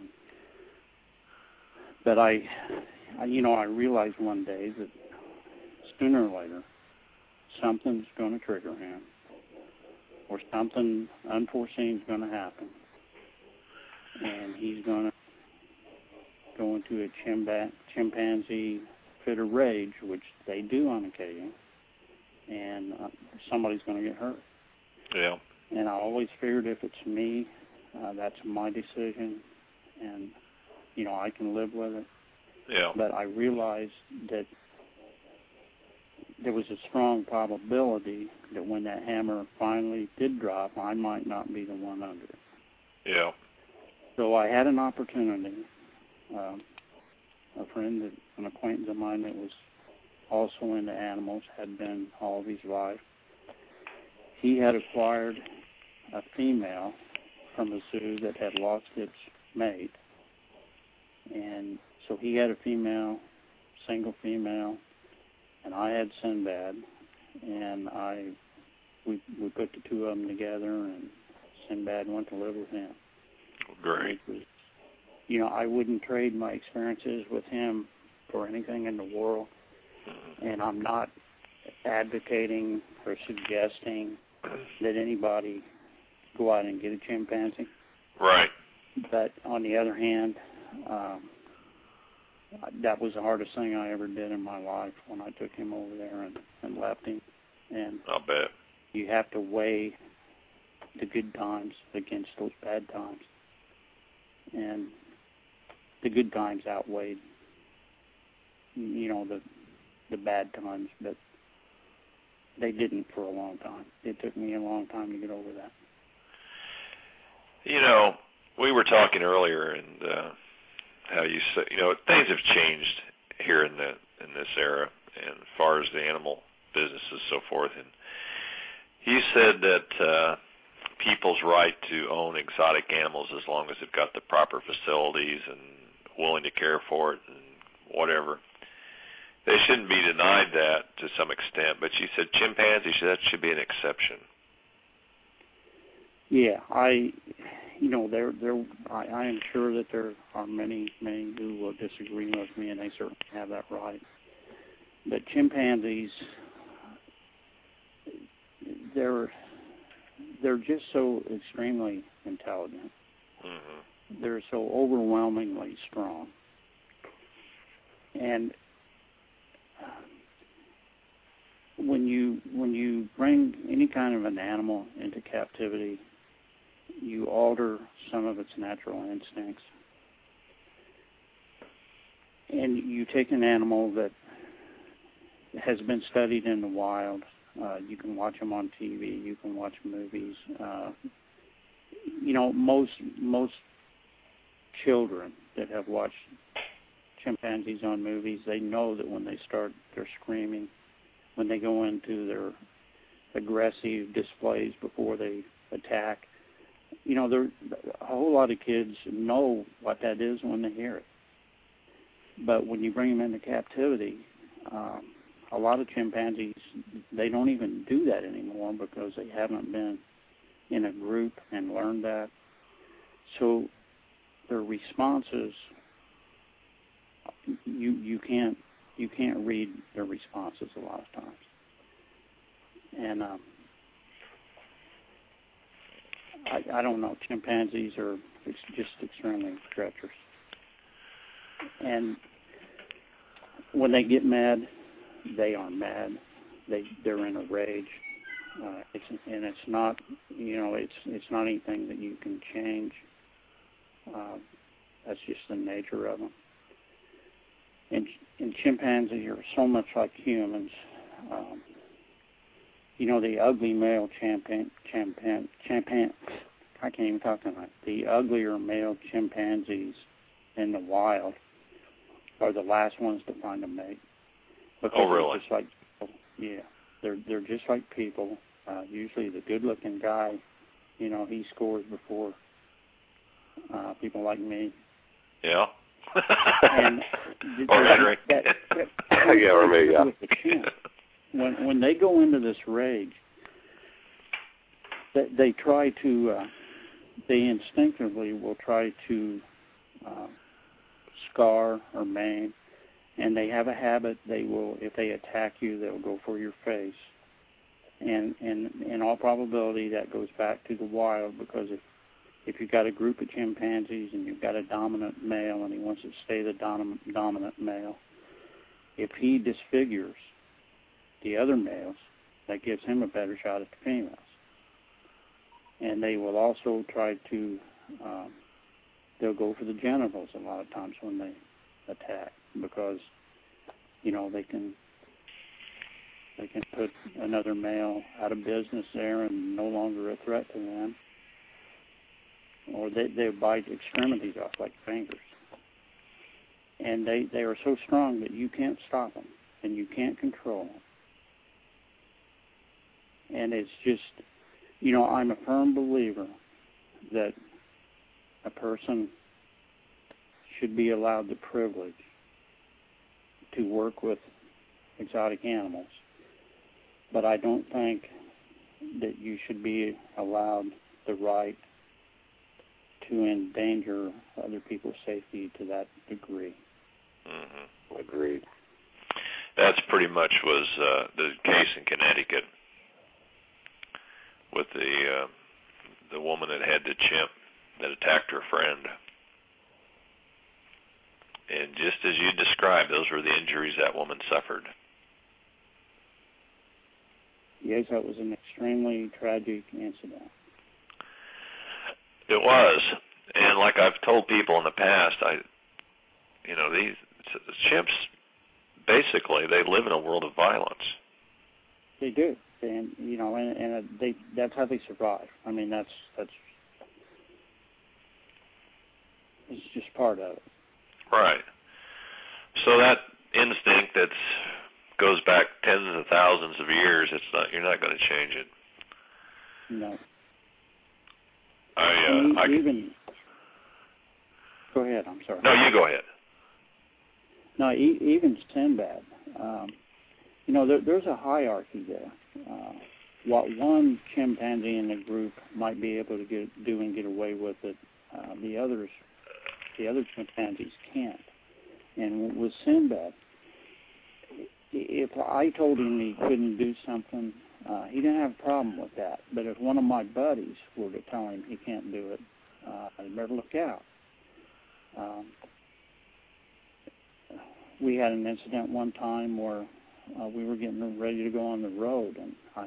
But I realized one day that sooner or later, something's going to trigger him, or something unforeseen is going to happen, and he's going to go into a chimpanzee fit of rage, which they do on occasion, and somebody's going to get hurt. Yeah. And I always figured if it's me, that's my decision, and I can live with it. Yeah. But I realized that there was a strong probability that when that hammer finally did drop, I might not be the one under it. Yeah. So I had an opportunity. A friend, an acquaintance of mine that was also into animals, had been all of his life. He had acquired a female from a zoo that had lost its mate. And so he had a female, single female, and I had Sinbad, and we put the two of them together, and Sinbad went to live with him. Great. It was, I wouldn't trade my experiences with him for anything in the world, and I'm not advocating or suggesting that anybody go out and get a chimpanzee. Right. But on the other hand, that was the hardest thing I ever did in my life when I took him over there and left him. And I'll bet. You have to weigh the good times against those bad times. And the good times outweighed, the bad times, but they didn't for a long time. It took me a long time to get over that. We were talking earlier, and how you say, things have changed here in this era, and as far as the animal business and so forth. And you said that people's right to own exotic animals, as long as they've got the proper facilities and willing to care for it and whatever, they shouldn't be denied that to some extent. But you said chimpanzees, that should be an exception. Yeah, I am sure that there are many who will disagree with me, and they certainly have that right. But chimpanzees, they're just so extremely intelligent. Mm-hmm. They're so overwhelmingly strong. And when you bring any kind of an animal into captivity, you alter some of its natural instincts. And you take an animal that has been studied in the wild. You can watch them on TV. You can watch movies. Most children that have watched chimpanzees on movies, they know that when they start their screaming, when they go into their aggressive displays before they attack, a whole lot of kids know what that is when they hear it. But when you bring them into captivity, a lot of chimpanzees, they don't even do that anymore because they haven't been in a group and learned that. So their responses, you can't read their responses a lot of times. And I don't know, chimpanzees are just extremely treacherous. And when they get mad, they are mad. They're in a rage. It's not, it's not anything that you can change. That's just the nature of them. And chimpanzees are so much like humans. The ugly male I can't even talk tonight. The uglier male chimpanzees in the wild are the last ones to find a mate. Because really? Just like people. Yeah, they're just like people. Usually the good-looking guy, he scores before people like me. Yeah. And or Henry. Yeah, or me, yeah. When they go into this rage, they try to they instinctively will try to scar or maim, and they have a habit. They will, if they attack you, they'll go for your face. And in all probability, that goes back to the wild, because if you've got a group of chimpanzees and you've got a dominant male and he wants to stay the dominant male, if he disfigures the other males, that gives him a better shot at the females. And they will also try to, they'll go for the genitals a lot of times when they attack, because, you know, they can put another male out of business there and no longer a threat to them. Or they bite extremities off like fingers. And they are so strong that you can't stop them and you can't control them. And it's just, you know, I'm a firm believer that a person should be allowed the privilege to work with exotic animals. But I don't think that you should be allowed the right to endanger other people's safety to that degree. Mm-hmm. Agreed. That's pretty much was the case in Connecticut with the woman that had the chimp that attacked her friend. And just as you described, those were the injuries that woman suffered. Yes, that was an extremely tragic incident. It was. And like I've told people in the past, these chimps, basically, they live in a world of violence. They do. And, you know, and that's how they survive. I mean, that's it's just part of it. Right. So that instinct that goes back tens of thousands of years, you're not going to change it. No. Go ahead, I'm sorry. No, you go ahead. No, even Sinbad, you know, there's a hierarchy there. What one chimpanzee in the group might be able to get away with it, the other chimpanzees can't. And with Sinbad, if I told him he couldn't do something, he didn't have a problem with that. But if one of my buddies were to tell him he can't do it, I'd better look out. We had an incident one time where we were getting ready to go on the road, and I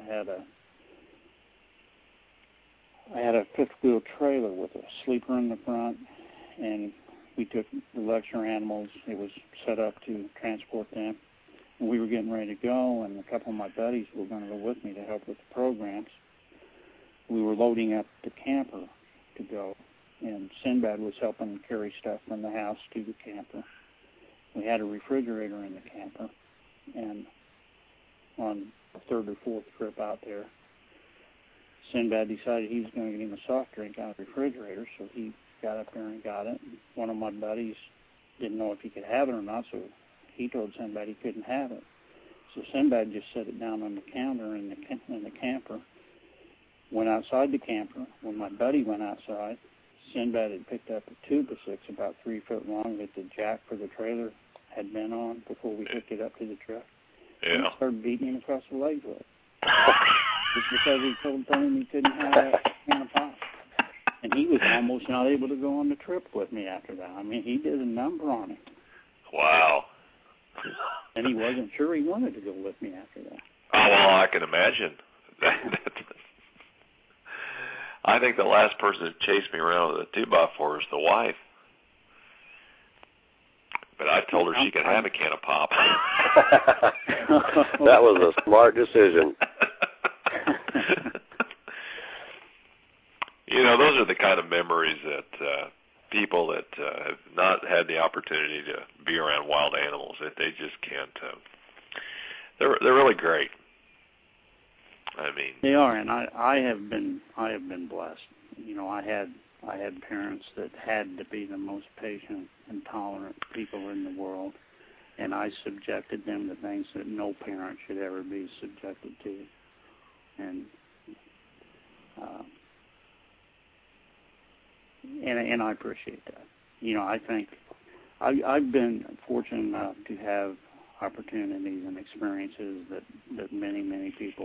had a fifth-wheel trailer with a sleeper in the front, and we took the lecture animals. It was set up to transport them. And we were getting ready to go, and a couple of my buddies were going to go with me to help with the programs. We were loading up the camper to go, and Sinbad was helping carry stuff from the house to the camper. We had a refrigerator in the camper, and on the third or fourth trip out there, Sinbad decided he was going to get him a soft drink out of the refrigerator, so he got up there and got it. One of my buddies didn't know if he could have it or not, so he told Sinbad he couldn't have it. So Sinbad just set it down on the counter in the camper, went outside the camper. When my buddy went outside, Sinbad had picked up a tube of six about 3 foot long that the jack for the trailer had been on before we hooked it up to the truck. Yeah. And started beating him across the legs with it. Just because he told him he couldn't have that can of pop. And he was almost not able to go on the trip with me after that. I mean, he did a number on him. Wow. And he wasn't sure he wanted to go with me after that. Oh, well, I can imagine. I think the last person that chased me around with a 2x4 was the wife. But I told her she could have a can of pop. That was a smart decision. You know, those are the kind of memories that people that have not had the opportunity to be around wild animals, that they just can't. They're really great. I mean, they are, and I have been blessed. You know, I had parents that had to be the most patient and tolerant people in the world, and I subjected them to things that no parent should ever be subjected to. And and I appreciate that. You know, I think I've been fortunate enough to have opportunities and experiences that many people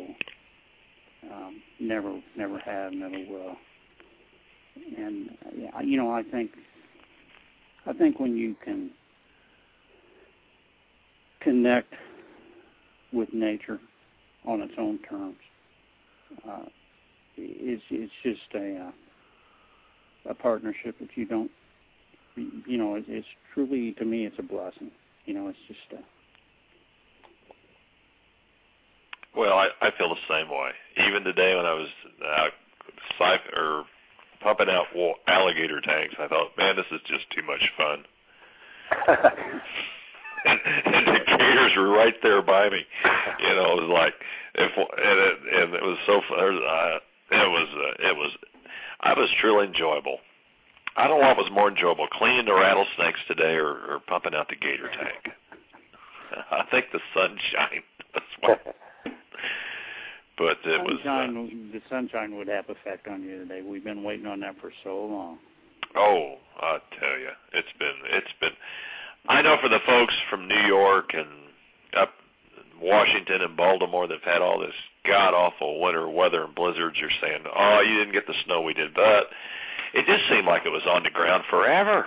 never have, never will. And you know, I think when you can connect with nature on its own terms, it's just a partnership that you don't, you know, it's truly, to me, it's a blessing. You know, it's just Well, I feel the same way. Even today when I was pumping out alligator tanks, I thought, man, this is just too much fun. and the gators were right there by me. You know, it was like, and it was so fun. It was truly enjoyable. I don't know what was more enjoyable, cleaning the rattlesnakes today or pumping out the gator tank. I think the sunshine was what. But it was the sunshine would have effect on you today. We've been waiting on that for so long. Oh, I tell you, it's been. I know for the folks from New York and up Washington and Baltimore that've had all this god awful winter weather and blizzards, you're saying, oh, you didn't get the snow we did, but it just seemed like it was on the ground forever.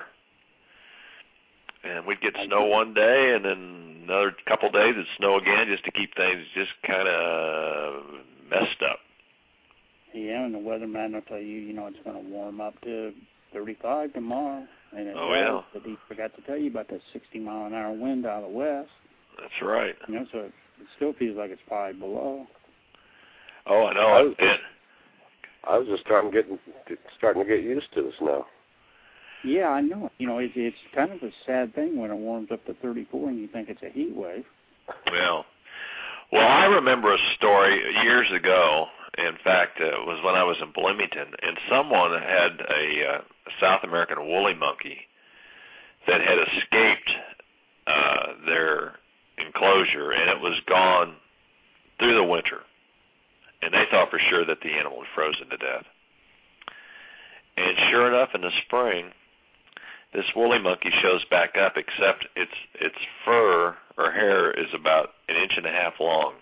And we'd get snow one day, and then another couple of days it'd snow again, just to keep things just kind of messed up. Yeah, and the weatherman will tell you, you know, it's going to warm up to 35 tomorrow. And it yeah. But he forgot to tell you about that 60-mile-an-hour wind out of the west. That's right. You know, so it still feels like it's 5 below. Oh, I know. I was just starting to get used to the snow. Yeah, I know. You know, it's kind of a sad thing when it warms up to 34 and you think it's a heat wave. Well, I remember a story years ago. In fact, it was when I was in Bloomington, and someone had a South American woolly monkey that had escaped their enclosure, and it was gone through the winter. And they thought for sure that the animal had frozen to death. And sure enough, in the spring, this woolly monkey shows back up, except its fur or hair is about 1.5 inches long.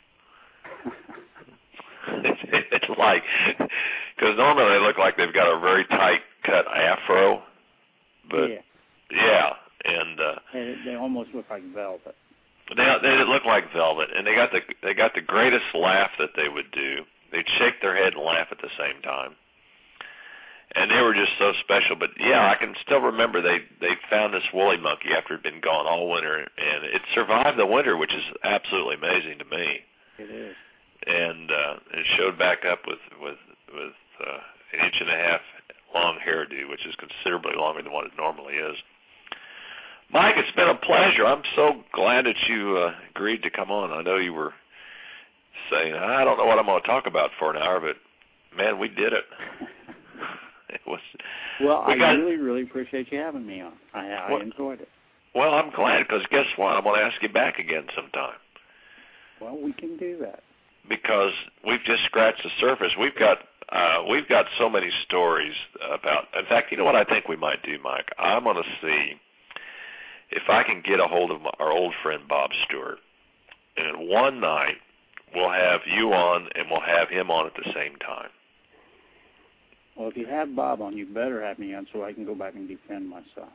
It's like, because normally they look like they've got a very tight cut afro, but yeah, and they almost look like velvet. They look like velvet, and they got the greatest laugh that they would do. They'd shake their head and laugh at the same time. And they were just so special. But, yeah, I can still remember they found this woolly monkey after it had been gone all winter, and it survived the winter, which is absolutely amazing to me. It is. And it showed back up with 1.5 inch long hairdo, which is considerably longer than what it normally is. Mike, it's been a pleasure. I'm so glad that you agreed to come on. I know you were saying, I don't know what I'm going to talk about for an hour, but, man, we did it. I really appreciate you having me on. I enjoyed it. Well, I'm glad, because guess what? I'm going to ask you back again sometime. Well, we can do that. Because we've just scratched the surface. We've got so many stories about. In fact, you know what I think we might do, Mike? I'm going to see if I can get a hold of our old friend Bob Stewart, and one night we'll have you on and we'll have him on at the same time. Well, if you have Bob on, you better have me on so I can go back and defend myself.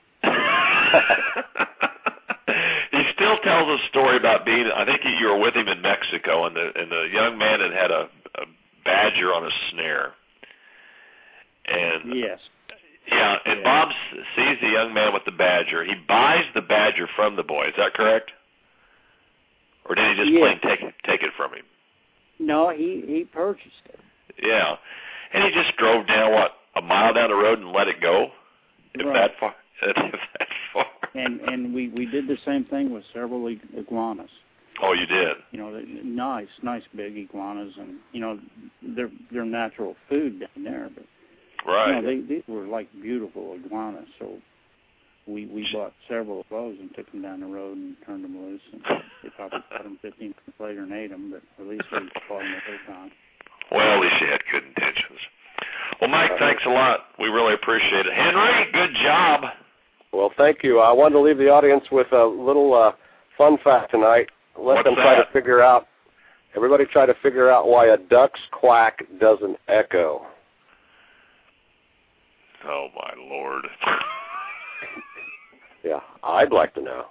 He still tells a story about being, I think you were with him in Mexico, and the young man had a badger on a snare. And yes. Yeah, and Bob sees the young man with the badger. He buys the badger from the boy. Is that correct? Or did he just plain take it from him? No, he purchased it. Yeah. And he just drove down, a mile down the road and let it go? Right. If that far. And we did the same thing with several iguanas. Oh, you did? You know, nice big iguanas, and, you know, they're natural food down there. But, right. You know, these were like beautiful iguanas, so we bought several of those and took them down the road and turned them loose. And they probably caught them 15 minutes later and ate them, but at least we caught them the whole time. Well, at least you had good intentions. Well, Mike, thanks a lot. We really appreciate it. Henry, good job. Well, thank you. I wanted to leave the audience with a little fun fact tonight. Let them try to figure out. Everybody try to figure out why a duck's quack doesn't echo. Oh, my Lord. Yeah, I'd like to know.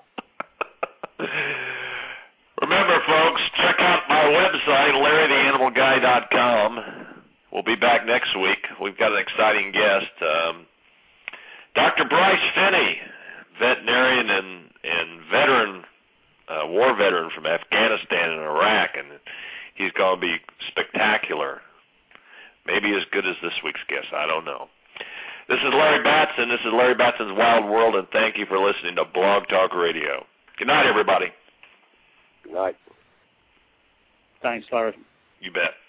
Remember, folks, check out my website, LarryTheAnimalGuy.com. We'll be back next week. We've got an exciting guest, Dr. Bryce Finney, veterinarian and veteran, war veteran from Afghanistan and Iraq, and he's going to be spectacular. Maybe as good as this week's guest. I don't know. This is Larry Batson. This is Larry Batson's Wild World, and thank you for listening to Blog Talk Radio. Good night, everybody. Good night. Thanks, Larry. You bet.